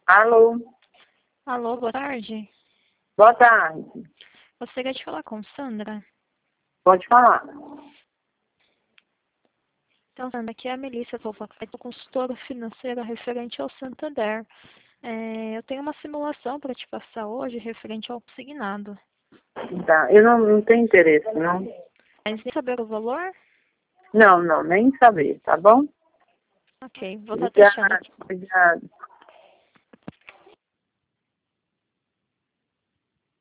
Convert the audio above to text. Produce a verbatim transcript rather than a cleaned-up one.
Alô, Alô, boa tarde. boa tarde. Gostaria de falar com Sandra. Pode falar. Então, Sandra, aqui é a Melissa, sou sou consultora financeira referente ao Santander. É, eu tenho uma simulação para te passar hoje referente ao consignado. Tá. Eu não, não tenho interesse, não. Mas nem saber o valor? Não, não, nem saber, tá bom? Ok, vou estar testando Obrigada, aqui. obrigada.